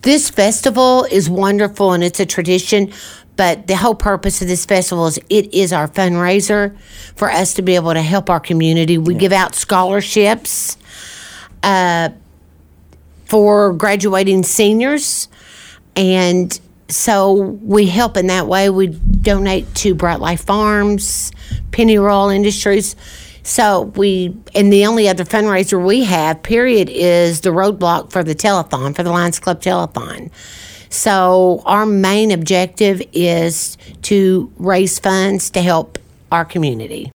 This festival is wonderful and it's a tradition, but the whole purpose of this festival is it is our fundraiser for us to be able to help our community. We give out scholarships for graduating seniors, and so we help in that way. We donate to Bright Life Farms, Penny Royal Industries. And the only other fundraiser we have, period, is the roadblock for the telethon, for the Lions Club telethon. So our main objective is to raise funds to help our community.